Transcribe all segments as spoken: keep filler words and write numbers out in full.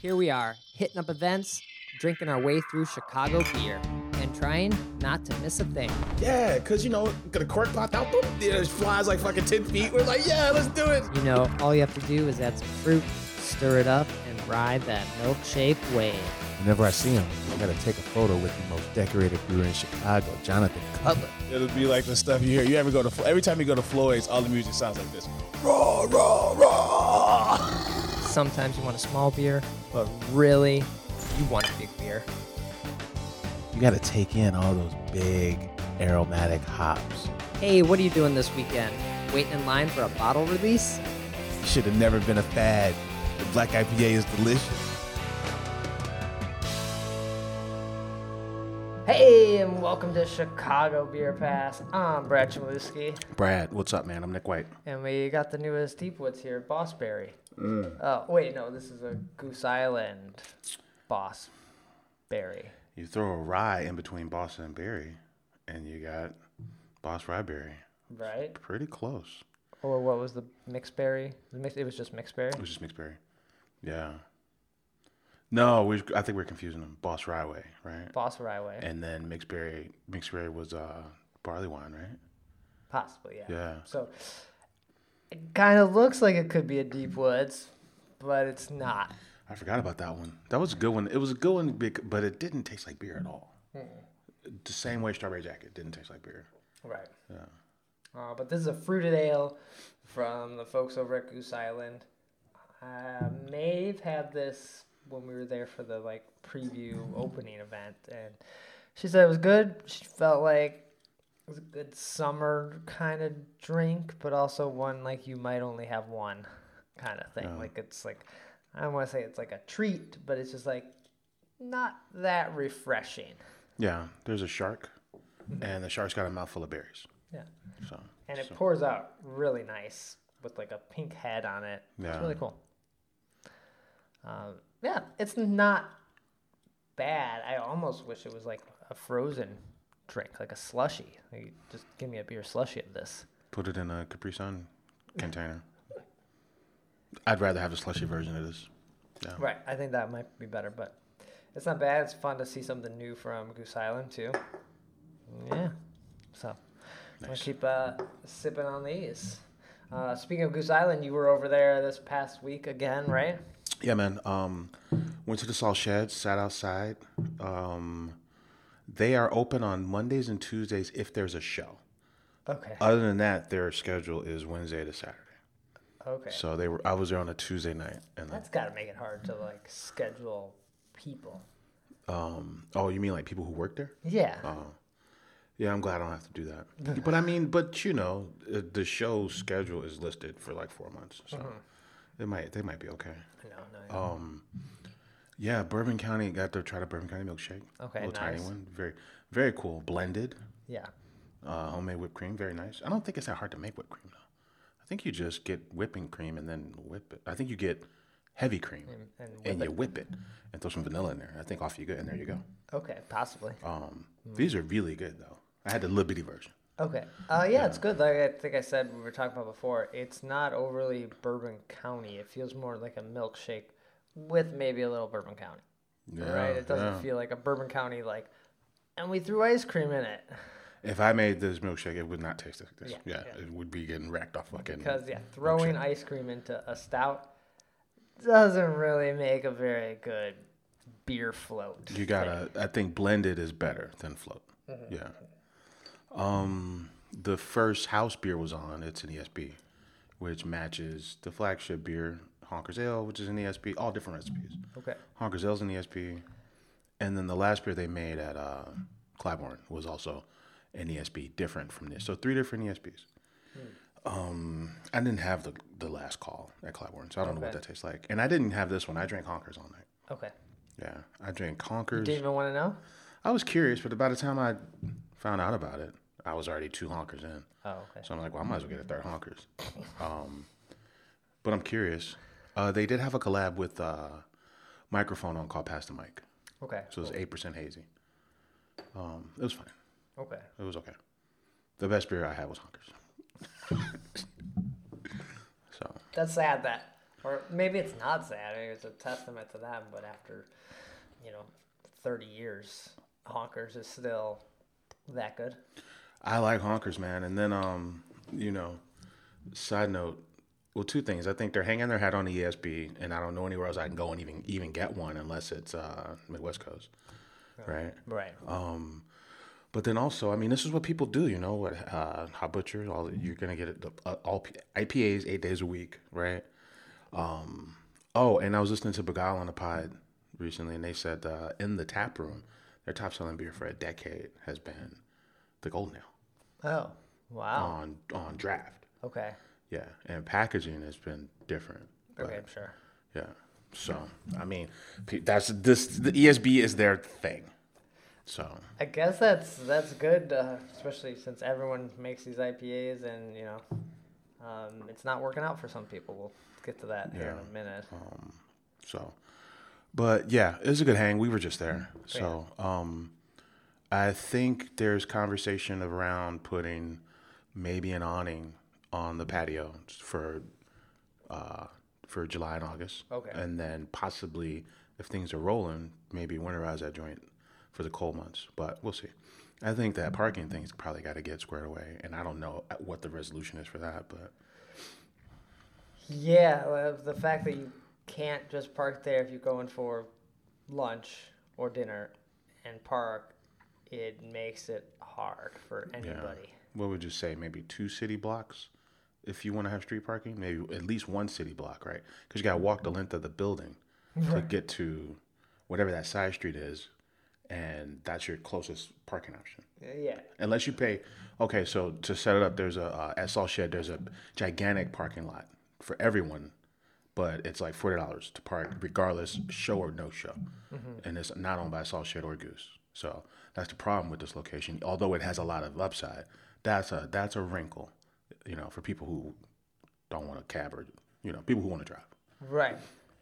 Here we are, hitting up events, drinking our way through Chicago beer, and trying not to miss a thing. Yeah, because, you know, got a cork popped out, boom, it flies like fucking ten feet. We're like, yeah, let's do it. You know, all you have to do is add some fruit, stir it up, and ride that milkshake wave. Whenever I see him, I gotta take a photo with the most decorated brewer in Chicago, Jonathan Cutler. It'll be like the stuff you hear. You ever go to, every time you go to Floyd's, all the music sounds like this. Raw, raw, raw. Sometimes you want a small beer, but really, you want a big beer. You gotta take in all those big aromatic hops. Hey, what are you doing this weekend? Waiting in line for a bottle release? You should have never been a fad. The black I P A is delicious. Hey, and welcome to Chicago Beer Pass. I'm Brad Chmielewski, Brad, what's up, man? I'm Nick White. and we got the newest Deepwoods here, Boss Berry. Mm. Oh, wait, no, this is a Goose Island Boss Berry. You throw a rye in between Boston and Berry, and you got Boss Rye Berry. Right? Pretty close. Or what was the mixed berry? The mix- It was just mixed berry? It was just mixed berry. Yeah. No, we. I think we're confusing them. Boss Rye Way, right? Boss Rye Way. And then mixed berry. Mixed berry was uh, barley wine, right? Possibly, yeah. Yeah. So it kind of looks like it could be a Deepwoods, but it's not. I forgot about that one. That was a good one. It was a good one, bec- but it didn't taste like beer at all. The same way Strawberry Jacket didn't taste like beer. Right. Yeah. Uh, but this is a fruited ale from the folks over at Goose Island. Uh, Maeve had this when we were there for the like preview opening event, and she said it was good. She felt like it was a good summer kind of drink, but also one like you might only have one kind of thing. Oh. Like it's like I don't want to say it's like a treat, but it's just like not that refreshing. Yeah. There's a shark, and the shark's got a mouthful of berries. Yeah. So. And it so- pours out really nice with like a pink head on it. It's Yeah. really cool. Um, yeah, it's not bad. I almost wish it was like a frozen drink, like a slushy. Like, just give me a beer slushy of this. Put it in a Capri Sun container. I'd rather have a slushy version of this. Yeah. Right. I think that might be better, but it's not bad. It's fun to see something new from Goose Island too. Yeah. So I'm gonna Nice. keep uh, sipping on these. Uh, speaking of Goose Island, you were over there this past week again, right? Yeah, man. Um, went to the Salt Shed, sat outside. Um, they are open on Mondays and Tuesdays if there's a show. Okay. Other than that, their schedule is Wednesday to Saturday. Okay. So they were. I was there on a Tuesday night, and That's got to make it hard to like schedule people. um, oh, you mean like people who work there? Yeah. Oh, yeah. I'm glad I don't have to do that. But I mean, but you know, uh, the show schedule is listed for like four months, so it might they might be okay. no, no. Um, yeah, Bourbon County got to try the Bourbon County milkshake. Okay, little tiny nice. one, very, very cool. Blended, yeah. uh, homemade whipped cream, very nice. I don't think it's that hard to make whipped cream though. I think you just get whipping cream and then whip it. I think you get heavy cream And, and and, whip you it. whip it and throw some vanilla in there. I think off you go, and there you go. Okay, possibly. Um, These are really good though. I had the little bitty version. Okay. Uh, yeah, it's good. Like I think I said we were talking about before, it's not overly Bourbon County. It feels more like a milkshake with maybe a little Bourbon County. Yeah, right? It doesn't yeah. feel like a Bourbon County like, and we threw ice cream in it. If I made this milkshake, it would not taste like this. Yeah, Yeah, yeah. it would be getting racked off fucking. Because yeah, throwing ice cream into a stout doesn't really make a very good beer float. You gotta. I think blended is better than float. Yeah. Um, the first house beer was on. It's an E S B, which matches the flagship beer, Honkers Ale, which is an E S B. All different recipes. Okay. Honkers Ale's an E S B, and then the last beer they made at uh, Claiborne was also an E S B, different from this. So three different E S Bs. Um, I didn't have the the last call at Claiborne, so I don't know what Okay. that tastes like. And I didn't have this one. I drank Honkers all night. Okay. Yeah, I drank Honkers. Didn't even want to know? I was curious, but by the time I found out about it, I was already two honkers in. Oh, okay. So I'm like, well, I might as well get a third honkers. Um, but I'm curious. Uh, they did have a collab with uh, Microphone on called Pass the Mic. Okay. So it was eight percent hazy. Um, it was fine. Okay. It was okay. The best beer I had was honkers. So That's sad that Or maybe it's not sad. Maybe it's a testament to them. But after, you know, thirty years, Honkers is still that good. I like Honkers, man. And then, um, you know, side note, well, two things. I think they're hanging their hat on the E S B, and I don't know anywhere else I can go and even even get one unless it's uh, Midwest Coast, right? Right. Um, but then also, I mean, this is what people do, you know. What uh, Hot Butcher, all you're gonna get it, uh, all I P As eight days a week, right? Um, oh, and I was listening to Beguile on the pod recently, and they said uh, in the tap room, their top selling beer for a decade has been the Golden Ale Oh, wow. on on draft. Okay. Yeah, and packaging has been different. Okay, but, sure. Yeah, so I mean, pe- that's this. The E S B is their thing. So I guess that's that's good, uh, especially since everyone makes these I P As, and you know, um, it's not working out for some people. We'll get to that here in Yeah. a minute. um, so, but yeah, it was a good hang. We were just there. So um, I think there's conversation around putting maybe an awning on the patio for uh, for July and August. Okay. And then possibly, if things are rolling, maybe winterize that joint for the cold months. But we'll see. I think that parking thing's probably got to get squared away, and I don't know what the resolution is for that, but Yeah, well, the fact that you can't just park there if you're going for lunch or dinner and park, it makes it hard for anybody. what would you say? Maybe two city blocks if you want to have street parking? Maybe at least one city block, right? Because you got to walk the length of the building to get to whatever that side street is, and that's your closest parking option. Yeah. Unless you pay. Okay, so to set it up, there's a uh, at Salt Shed. There's a gigantic parking lot for everyone, but it's like forty dollars to park, regardless show or no show, and it's not owned by Salt Shed or Goose. So that's the problem with this location. Although it has a lot of upside, that's a that's a wrinkle, you know, for people who don't want a cab or you know people who want to drive. Right.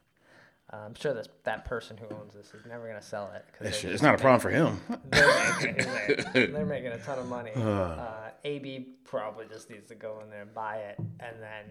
Uh, I'm sure this, that person who owns this is never going to sell it. Cause It's, they're it's just not a making- problem for him. They're making, they're making a ton of money. Uh, A B probably just needs to go in there and buy it and then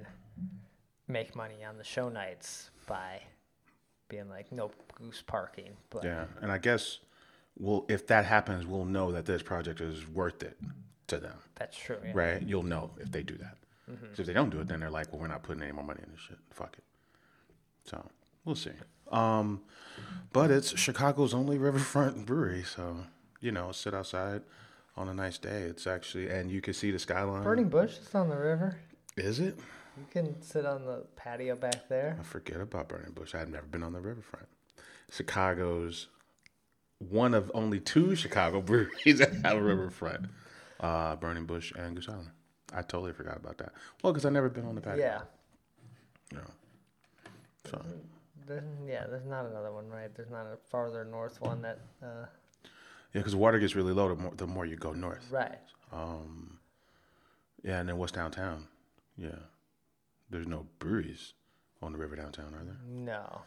make money on the show nights by being like, no goose parking. But Yeah, and I guess we'll if that happens, we'll know that this project is worth it to them, that's true. Yeah. right? You'll know if they do that. 'Cause if they don't do it, then they're like, well, we're not putting any more money in this shit. Fuck it. So we'll see. Um, but it's Chicago's only riverfront brewery, so you know, sit outside on a nice day. It's actually, and you can see the skyline. Burning Bush is on the river. Is it? You can sit on the patio back there. I forget about Burning Bush. I've never been on the riverfront. Chicago's one of only two Chicago breweries that have a riverfront. Uh, Burning Bush and Goose Island. I totally forgot about that. Well, because I've never been on the patio. Yeah. You know. So There's, yeah, there's not another one, right? There's not a farther north one that, uh, yeah, because water gets really low the more the more you go north. right. Um, yeah, and then what's downtown? Yeah, there's no breweries on the river downtown, are there? No.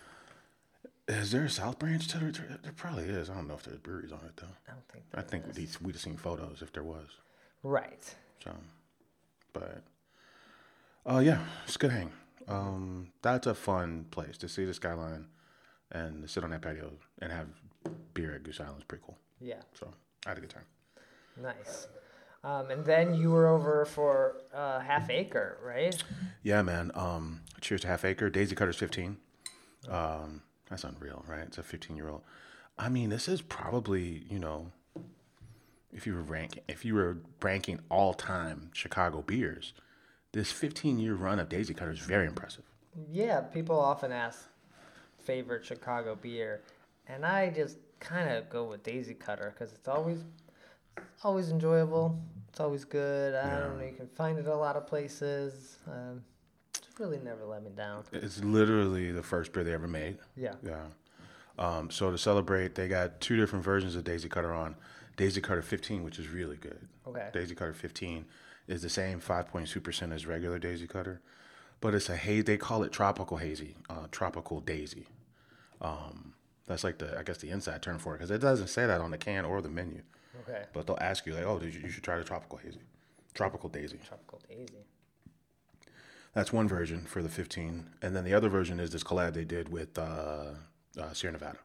Is there a South Branch to it? There probably is. I don't know if there's breweries on it though. I don't think I there think is. we'd, we'd have seen photos if there was. Right. So, but, oh uh, yeah, it's a good hang. Um, that's a fun place to see the skyline and to sit on that patio and have beer at Goose Island is pretty cool. Yeah. So I had a good time. Nice. Um, and then you were over for uh, Half Acre, right? Yeah, man. Um, cheers to Half Acre. Daisy Cutter's fifteen. Um, that's unreal, right? It's a fifteen-year-old. I mean, this is probably, you know, if you were ranking, if you were ranking all-time Chicago beers, this fifteen-year run of Daisy Cutter is very impressive. Yeah, people often ask favorite Chicago beer, and I just kind of go with Daisy Cutter because it's always, always enjoyable. It's always good. I don't know. You can find it a lot of places. Um, it's really never let me down. It's literally the first beer they ever made. Yeah. Yeah. Um, so to celebrate, they got two different versions of Daisy Cutter on. Daisy Cutter fifteen, which is really good. Okay. Daisy Cutter fifteen is the same five point two percent as regular Daisy Cutter, but it's a haze. They call it tropical hazy, uh, tropical Daisy. Um, that's like the, I guess the inside term for it, because it doesn't say that on the can or the menu. Okay. But they'll ask you like, oh, did you, you should try the tropical hazy, tropical Daisy. Tropical Daisy. That's one version for the fifteen, and then the other version is this collab they did with uh, uh, Sierra Nevada.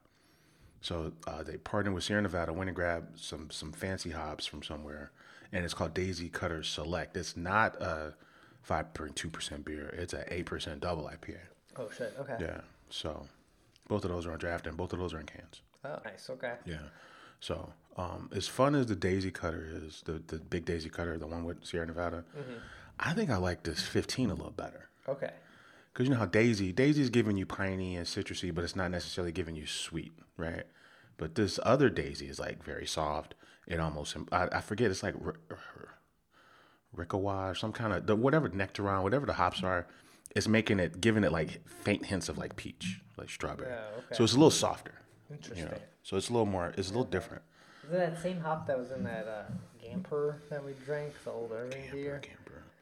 So uh, they partnered with Sierra Nevada, went and grabbed some some fancy hops from somewhere, and it's called Daisy Cutter Select. It's not a five point two percent beer; it's an eight percent double I P A. Oh shit. Okay. Yeah. So both of those are on draft, and both of those are in cans. Oh, nice. Okay. Yeah. So um, as fun as the Daisy Cutter is, the the big Daisy Cutter, the one with Sierra Nevada, mm-hmm. I think I like this fifteen a little better. Okay. Because you know how Daisy, Daisy's giving you piney and citrusy, but it's not necessarily giving you sweet, right? But this other Daisy is like very soft. It almost, I, I forget, it's like r- r- Rickawa, some kind of, the, whatever Nectaron, whatever the hops are, it's making it, giving it like faint hints of like peach, like strawberry. Yeah, okay. So it's a little softer. Interesting. You know? So it's a little more, it's a little different. Is it that same hop that was in that uh, Gamper that we drank, the old Irving Gamper, beer? Gamper.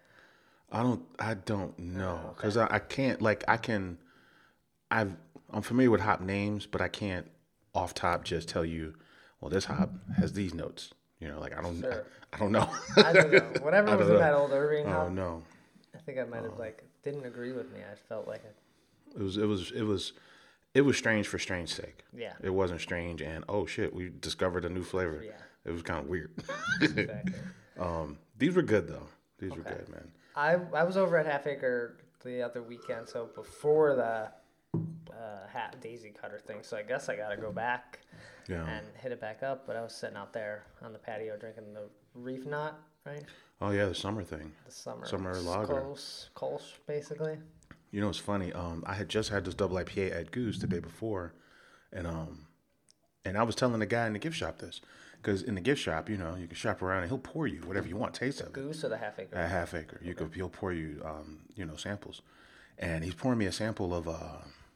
I don't, I don't know. Oh, okay. Because I, I can't, like, I can, I've, I'm familiar with hop names, but I can't off top just tell you, well, this hop has these notes. You know, like I don't, Sure. I, I don't know. I don't know. Whatever I was don't in know. that old Irving Oh hop, no, I think I might have like didn't agree with me. I felt like it. it was, it was, it was, it was strange for strange sake. Yeah. It wasn't strange, and oh shit, we discovered a new flavor. Yeah. It was kind of weird. Exactly. um, these were good though. These were Okay. good, man. I I was over at Half Acre the other weekend, so before the uh, hat Daisy Cutter thing. So I guess I gotta go back Yeah. and hit it back up. But I was sitting out there on the patio drinking the Reef Knot, right? Oh yeah, the summer thing. The summer Summer lager. Kolsch, Kolsch, basically. You know, it's funny. Um, I had just had this double I P A at Goose the day before, and um, and I was telling the guy in the gift shop this, because in the gift shop, you know, you can shop around and he'll pour you whatever you want, taste of it. Goose or the Half Acre? At Half Acre, you could he'll pour you, um, you know, samples, and he's pouring me a sample of uh,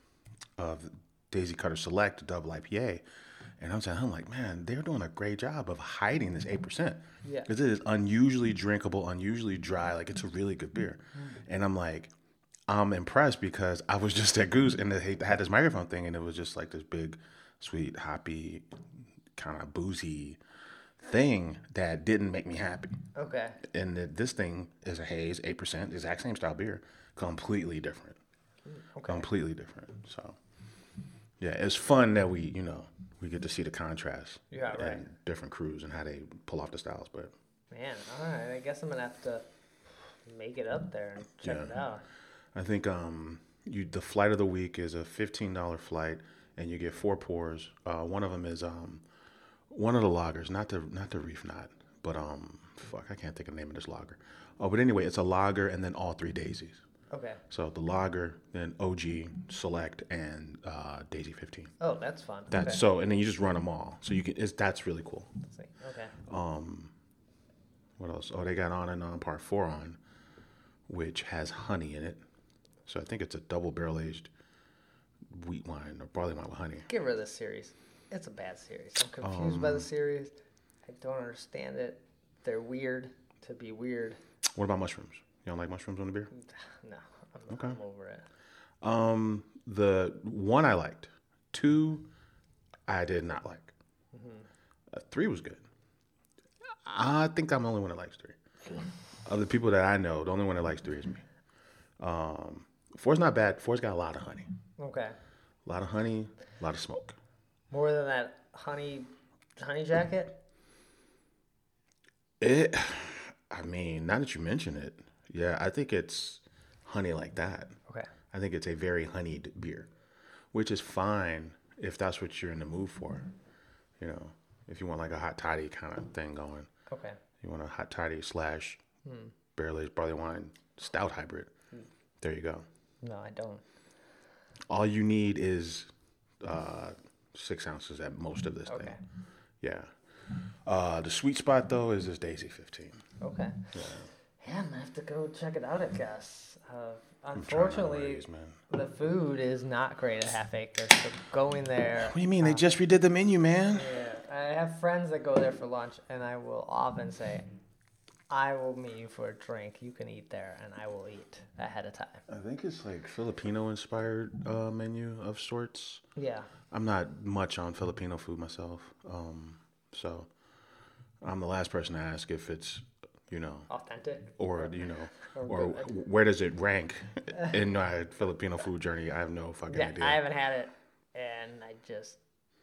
of Daisy Cutter Select double I P A, and I'm saying, I'm like, man, they're doing a great job of hiding this eight percent. Yeah. Because it is unusually drinkable, unusually dry. Like it's a really good beer, and I'm like. I'm impressed because I was just at Goose and they had this microphone thing and it was just like this big, sweet, hoppy, kind of boozy thing that didn't make me happy. Okay. And the, this thing is a haze, eight percent, exact same style beer, completely different. Okay. Completely different. So, yeah, it's fun that we, you know, we get to see the contrast. Yeah, right. And different crews and how they pull off the styles. But Man, all right. I guess I'm gonna have to make it up there and check Yeah. it out. I think um, you the flight of the week is a fifteen dollar flight, and you get four pours. Uh, one of them is um, one of the lagers, not the not the Reef Knot, but um, fuck, I can't think of the name of this lager. Oh, but anyway, it's a lager and then all three daisies. Okay. So the lager, then O G, Select, and uh, Daisy fifteen. Oh, that's fun. That's okay. so, and then you just run them all. So you can. It's that's really cool. Let's see. Okay. Um, what else? Oh, they got on and on part four on, which has honey in it. So I think it's a double barrel aged wheat wine or barley wine with honey. Get rid of this series. It's a bad series. I'm confused Um, by the series. I don't understand it. They're weird to be weird. What about mushrooms? You don't like mushrooms on the beer? No, I'm, Okay. I'm over it. Um, the one I liked, two I did not like. Uh, three was good. I think I'm the only one that likes three. Of the people that I know, the only one that likes three is me. Um, four's not bad. Four's got a lot of honey. Okay. A lot of honey, a lot of smoke. More than that honey, honey jacket. It, I mean, now that you mention it, yeah, I think it's honey like that. Okay. I think it's a very honeyed beer, which is fine if that's what you're in the mood for. You know, if you want like a hot toddy kind of thing going. Okay. You want a hot toddy slash barrel aged barley wine stout hybrid. There you go. No, I don't. All you need is uh, six ounces at most of this Okay. thing. Yeah. Uh, the sweet spot though is this Daisy fifteen. Okay. Yeah. I'm gonna have to go check it out, I guess. Uh, I'm trying unfortunately, nowadays, man. the food is not great at Half Acre, so going there. What do you mean? They just redid the menu, man. Yeah, I have friends that go there for lunch, and I will often say, I will meet you for a drink. You can eat there, and I will eat ahead of time. I think it's like Filipino-inspired uh, menu of sorts. Yeah. I'm not much on Filipino food myself, um, so I'm the last person to ask if it's you know, Authentic. or you know, Or or good. where does it rank in my Filipino food journey? I have no fucking Yeah, idea. I haven't had it, and I just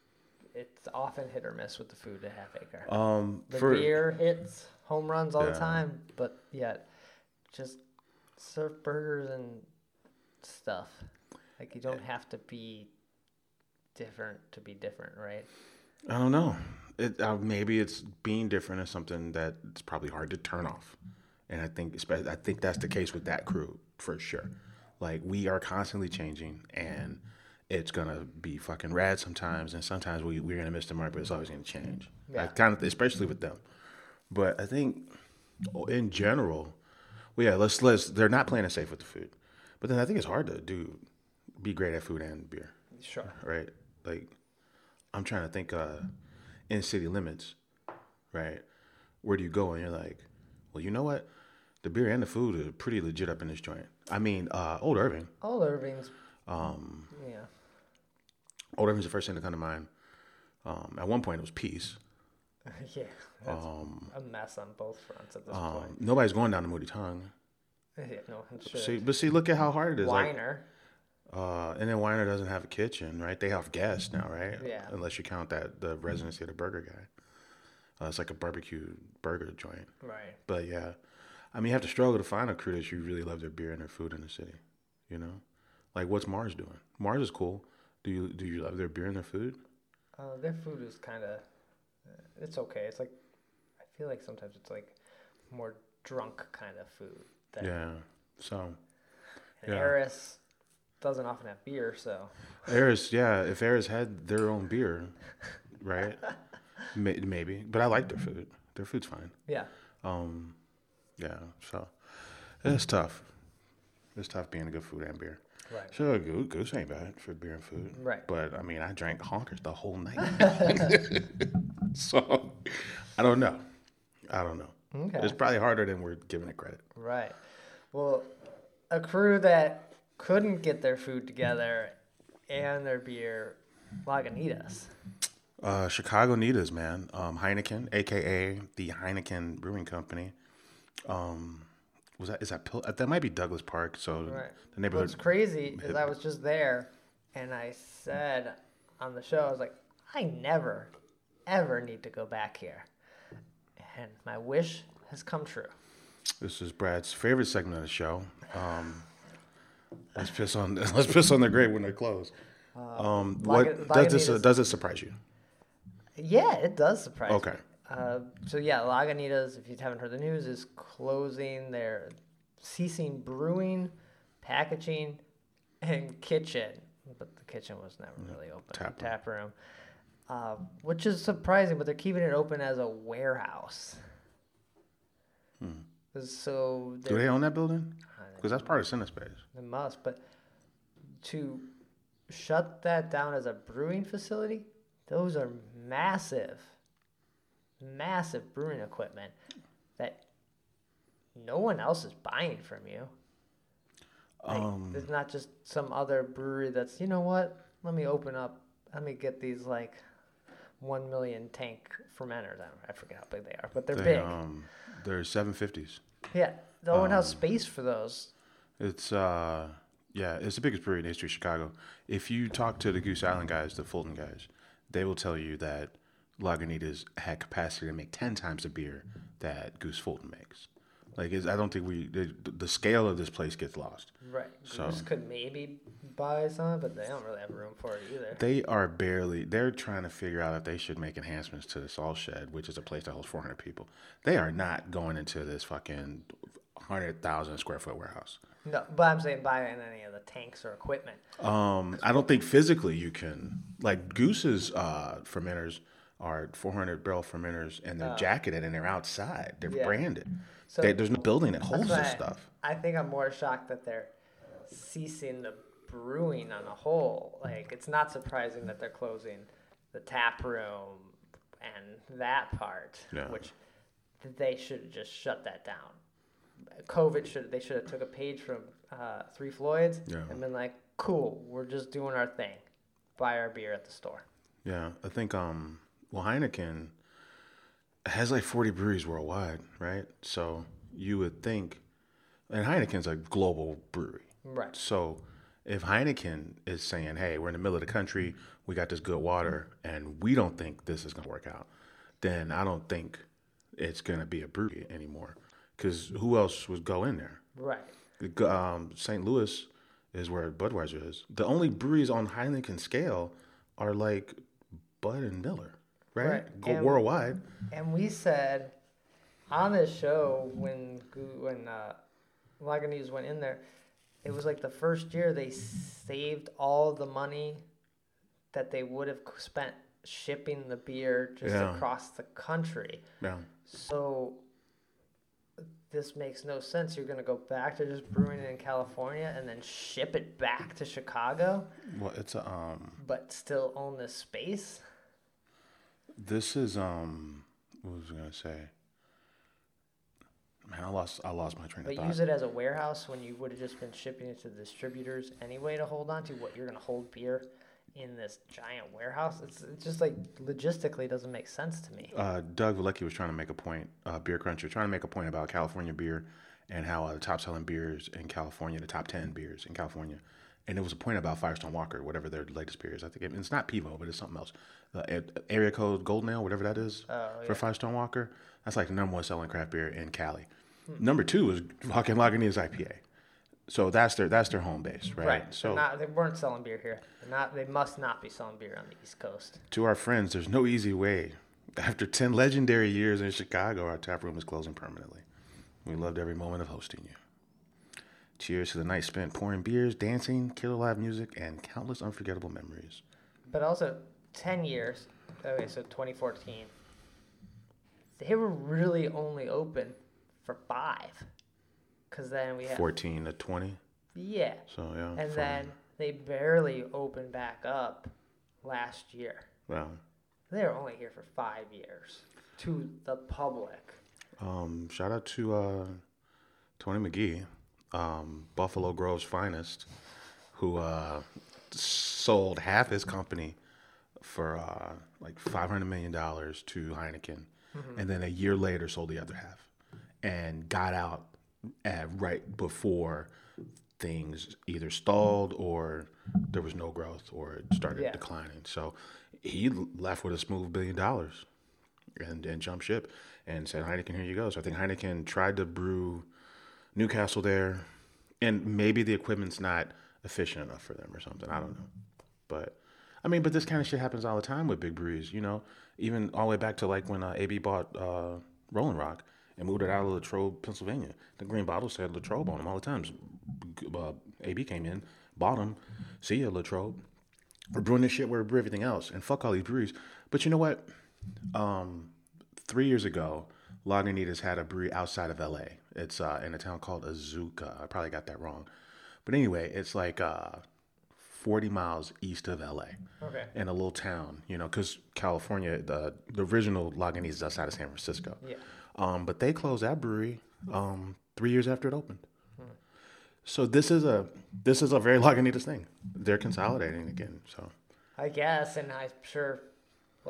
it's often hit or miss with the food at Half Acre. Um, the for beer hits home runs all Yeah. the time, but yet just serve burgers and stuff. Like you don't have to be different to be different, right? I don't know. It uh, maybe it's being different is something that it's probably hard to turn off, and I think especially I think that's the case with that crew for sure. Like we are constantly changing, and it's gonna be fucking rad sometimes, and sometimes we we're gonna miss the mark, but it's always gonna change. Yeah. Like kind of especially with them. But I think in general, well, yeah, let's let's they're not playing it safe with the food, but then I think it's hard to do be great at food and beer, Sure. right? Like I'm trying to think uh, in city limits, right? Where do you go and you're like, well, you know what? The beer and the food are pretty legit up in this joint. I mean, uh, Old Irving. Old Irving's. Um. Yeah. Old Irving's the first thing to come to mind. Um, at one point, it was Peace. Yeah. That's a mess on both fronts at this Um, point. nobody's going down to Moody Tongue. Yeah, no, it should. See, but see, look at how hard it is. Like, Weiner. uh, and then Weiner doesn't have a kitchen, right? They have guests now, right? Yeah. Unless you count that the residency of the burger guy. Uh, it's like a barbecue burger joint. Right. But yeah, I mean, you have to struggle to find a crew that you really love their beer and their food in the city. You know, like what's Mars doing? Mars is cool. Do you do you love their beer and their food? Uh, their food is kind of, it's okay. It's like, I feel like sometimes it's like more drunk kind of food. Than, Yeah. So And yeah. Eris doesn't often have beer, so. Eris, yeah, if Eris had their own beer, right? May- Maybe, but I like their food. Their food's fine. Yeah. Um, yeah. So it's tough. It's tough being a good food and beer. Right. Sure, Goose, Goose ain't bad for beer and food. Right. But I mean, I drank honkers the whole night. So I don't know. I don't know. Okay. It's probably harder than we're giving it credit. Right. Well, a crew that couldn't get their food together and their beer, Lagunitas. Uh, Chicago Nitas, man. Um, Heineken, aka the Heineken Brewing Company. Um, was that is that Pil- that might be Douglas Park? So Right. the neighborhood. What's crazy is I was just there, and I said on the show, I was like, I never, ever need to go back here. And my wish has come true. This is Brad's favorite segment of the show. Um, let's piss on let's piss on the grave when they close. Um, what Lagun- does this Lagunitas- does it surprise you? Yeah, it does surprise Okay. me. Uh, so yeah, Lagunitas, if you haven't heard the news, is closing their ceasing brewing, packaging, and kitchen. But the kitchen was never really open. Tap room. Tap room. Uh, which is surprising, but they're keeping it open as a warehouse. So Hmm. Do they own that building? Uh, Because that's part of CineSpace. They must, but to shut that down as a brewing facility, those are massive, massive brewing equipment that no one else is buying from you. Like, Um, there's not just some other brewery that's, you know what, let me open up, let me get these like one million tank fermenters. I, don't, I forget how big they are, but they're they, big. Um, they're seven fifties. Yeah, no one has um, space for those. It's uh yeah, it's the biggest brewery in the history of Chicago. If you talk to the Goose Island guys, the Fulton guys, they will tell you that Lagunitas had capacity to make ten times the beer that Goose Fulton makes. Like, it's, I don't think we the, the scale of this place gets lost. Right. So- Goose could maybe buy some, but they don't really have room for it either. They are barely. They're trying to figure out if they should make enhancements to the Salt Shed, which is a place that holds four hundred people. They are not going into this fucking hundred thousand square foot warehouse. No, but I'm saying buy in any of the tanks or equipment. Um, I don't think physically you can. Like Goose's uh, fermenters are four hundred barrel fermenters, and they're jacketed and they're outside. They're Yeah. branded. So They, there's no building that holds that's this why stuff. I think I'm more shocked that they're ceasing the brewing on a whole. Like, it's not surprising that they're closing the tap room and that part, Yeah. which they should have just shut that down. COVID should they should have took a page from uh, Three Floyds Yeah. and been like, cool, we're just doing our thing. Buy our beer at the store. Yeah, I think um, well Heineken. has like forty breweries worldwide, right? So you would think, and Heineken's a global brewery. Right. So if Heineken is saying, hey, we're in the middle of the country, we got this good water, and we don't think this is going to work out, then I don't think it's going to be a brewery anymore. Because who else would go in there? Right. Um, Saint Louis is where Budweiser is. The only breweries on Heineken scale are like Bud and Miller, right? Right. Go And- worldwide. And we said on this show when Gu- when uh, Lagunitas went in there, it was like the first year they saved all the money that they would have spent shipping the beer just Yeah. across the country. Yeah. So this makes no sense. You're going to go back to just brewing it in California and then ship it back to Chicago, Well, it's a, um, but still own the space? this is, um, what was I going to say? Man, I lost, I lost my train of But thought. use it as a warehouse when you would have just been shipping it to distributors anyway to hold on to. What, you're going to hold beer in this giant warehouse? It's, it's just like logistically doesn't make sense to me. Uh, Doug Valecki was trying to make a point, uh, Beer Cruncher, trying to make a point about California beer and how uh, the top selling beers in California, the top ten beers in California. And it was a point about Firestone Walker, whatever their latest beer is. I think it, it's not Pivo, but it's something else. Uh, area code Golden Ale, whatever that is Oh, for yeah. Firestone Walker. That's like the number one selling craft beer in Cali. Number two is fucking Lagunitas I P A. So that's their that's their home base, right? Right. So They're not, they weren't selling beer here. They're not. They must not be selling beer on the East Coast. to our friends, there's no easy way. After ten legendary years in Chicago, our tap room is closing permanently. We loved every moment of hosting you. Cheers to the night spent pouring beers, dancing, killer live music, and countless unforgettable memories. But also, ten years. Okay, so twenty fourteen. They were really only open for five. Because then we had. fourteen to twenty. Yeah. So, yeah. And from- then they barely opened back up last year. Well, They were only here for five years to the public. um, shout out to uh, Tony McGee, um, Buffalo Grove's finest, who uh, sold half his company for uh, like five hundred million dollars to Heineken. And then a year later sold the other half and got out at right before things either stalled or there was no growth or it started Yeah. declining. So he left with a smooth billion dollars and, and jumped ship and said, Heineken, here you go. So I think Heineken tried to brew Newcastle there, and maybe the equipment's not efficient enough for them or something. I don't know. But I mean, but this kind of shit happens all the time with big breweries, you know, even all the way back to like when uh, A B bought uh, Rolling Rock and moved it out of Latrobe, Pennsylvania. The green bottle said Latrobe on them all the time. Uh, A B came in, bought them. See ya, Latrobe. We're brewing this shit where we brew everything else. And fuck all these breweries. But you know what? Um, three years ago, Lagunitas had a brewery outside of L A. It's uh, in a town called Azuka. I probably got that wrong. But anyway, it's like uh, forty miles east of L A. Okay. In a little town, you know, because California, the, the original Lagunitas is outside of San Francisco. Yeah. Um, but they closed that brewery um, three years after it opened. So this is a this is a very Lagunitas thing. They're consolidating again. So I guess, and I'm sure uh,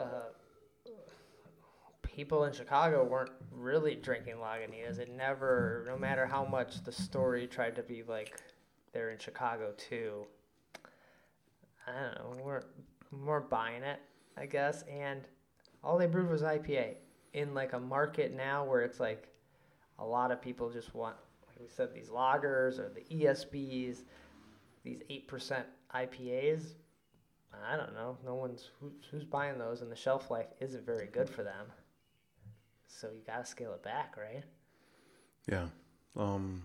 people in Chicago weren't really drinking Lagunitas. It never, no matter how much the story tried to be like they're in Chicago too. I don't know, we're we're buying it, I guess. And all they brewed was I P A in like a market now where it's like a lot of people just want, like we said, these lagers or the E S Bs, these eight percent I P As. I don't know. No one's who's, who's buying those, and the shelf life isn't very good for them. So you gotta scale it back, right? yeah, um,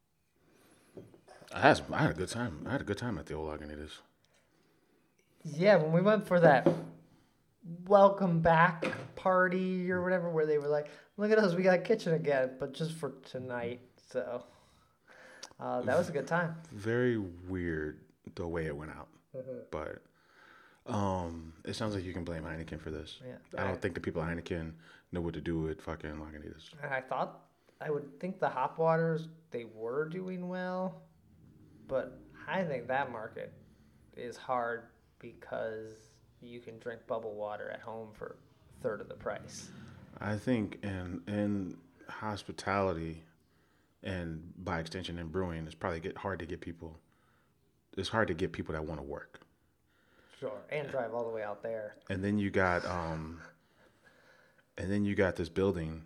I had I had a good time. I had a good time at the old Lagunitas. Yeah, when we went for that welcome back party or whatever, where they were like, "Look at us, we got a kitchen again, but just for tonight." So uh, that was a good time. Very weird the way it went out, but um, it sounds like you can blame Heineken for this. Yeah. I don't think the people at Heineken know what to do with fucking Lagunitas. And I thought, I would think the hop waters, they were doing well, but I think that market is hard because you can drink bubble water at home for a third of the price. I think in in hospitality, and by extension in brewing, it's probably get hard to get people. It's hard to get people that want to work. Sure, and drive all the way out there. And then you got, um, and then you got this building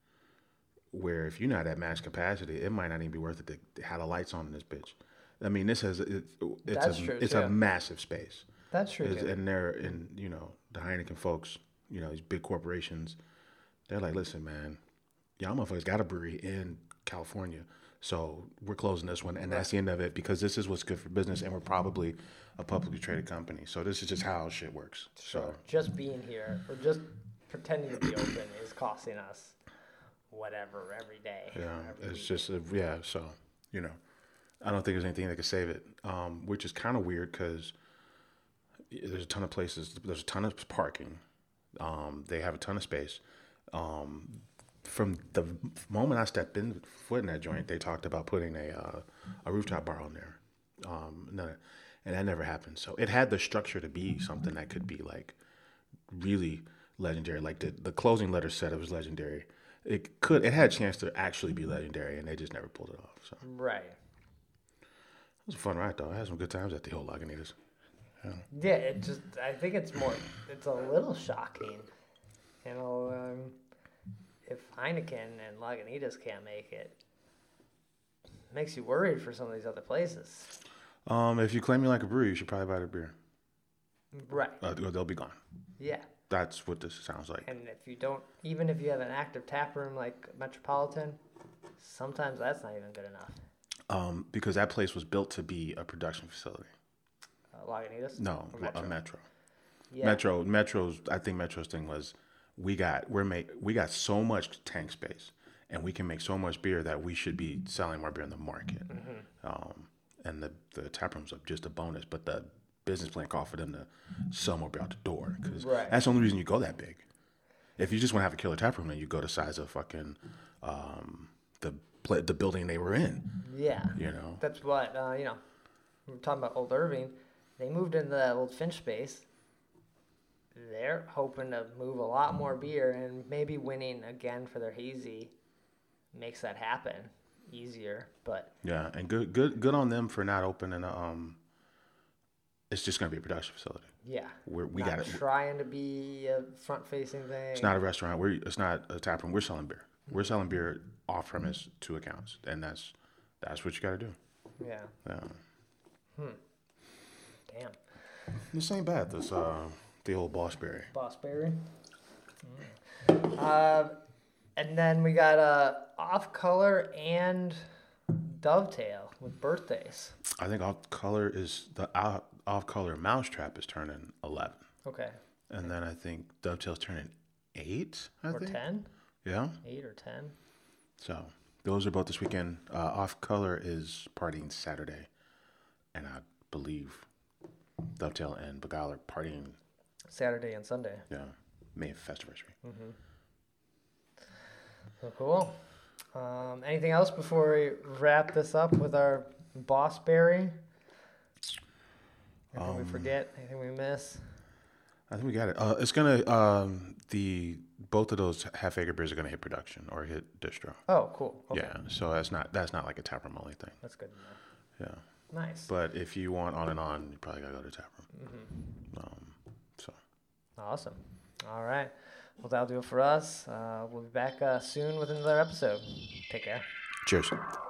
where if you're not at max capacity, it might not even be worth it to have the lights on in this bitch. I mean, this has it, it's That's a true, it's too. a massive space. That's true. It's- too. and they're and you know the Heineken folks, you know these big corporations, they're like, listen, man, y'all motherfuckers got a brewery in California, so we're closing this one, and that's the end of it because this is what's good for business, and we're probably a publicly traded company, so this is just how shit works. So Just being here or just pretending to be open is costing us whatever every day. yeah, every it's week. just a, yeah. So you know, I don't think there's anything that could save it, um, which is kind of weird because there's a ton of places, there's a ton of parking, um, they have a ton of space. Um, from the moment I stepped in foot in that joint, they talked about putting a uh, a rooftop bar on there, um, none, and that never happened. So it had the structure to be something that could be like really legendary. Like the the closing letter said it was legendary. It could it had a chance to actually be legendary, and they just never pulled it off. So it Right. was a fun ride though. I had some good times at the old Lagunitas. Yeah, it just, I think it's more, it's a little shocking. You know, um, if Heineken and Lagunitas can't make it, makes you worried for some of these other places. Um, if you claim you like a brewery, you should probably buy the beer. Right. Uh, or they'll be gone. Yeah. That's what this sounds like. And if you don't, even if you have an active tap room like Metropolitan, sometimes that's not even good enough. Um, because that place was built to be a production facility. Uh, Lagunitas? No, Or a Metro? Metro. Yeah. Metro, Metro's. I think Metro's thing was, we got we're make we got so much tank space, and we can make so much beer that we should be selling more beer in the market. Mm-hmm. Um, and the the tap rooms are just a bonus, but the business plan called for them to sell more beer out the door because Right. that's the only reason you go that big. If you just want to have a killer tap room, then you go the size of fucking um, the pla- the building they were in. Yeah. You know. That's what, uh, you know, we were talking about Old Irving. They moved into that old Finch space. They're hoping to move a lot more beer, and maybe winning again for their hazy makes that happen easier. But Yeah, and good good good on them for not opening. a, Um, it's just going to be a production facility. yeah, We're, we not got it. trying to be a front-facing thing. It's not a restaurant. We're it's not a tap room. We're selling beer. We're selling beer off premise to accounts, and that's that's what you got to do. Yeah. Yeah. Damn. This ain't bad. This uh the old Bossberry. Bossberry. Mm. Uh, and then we got uh, Off Color and Dovetail with birthdays. I think off color is the off, off color Mousetrap is turning eleven, Okay. and then I think Dovetail's turning eight. I Or think. ten? Yeah. Eight or ten? So those are both this weekend. Uh, off color is partying Saturday, and I believe Dovetail and Beguile are partying. Saturday and Sunday. Yeah, May Festivity. So cool. Um, anything else before we wrap this up with our Bossberry? Anything we forget? Anything we miss? I think we got it. Uh, it's gonna um, the both of those half acre beers are gonna hit production or hit distro. Oh, cool. Okay. Yeah, so that's not that's not like a tap room only thing. That's good to know. Yeah, Nice. but if you want on and on, you probably gotta go to tap room. Mm-hmm. Um, so Awesome. All right. Well, that'll do it for us. Uh, we'll be back uh, soon with another episode. Take care. cheers.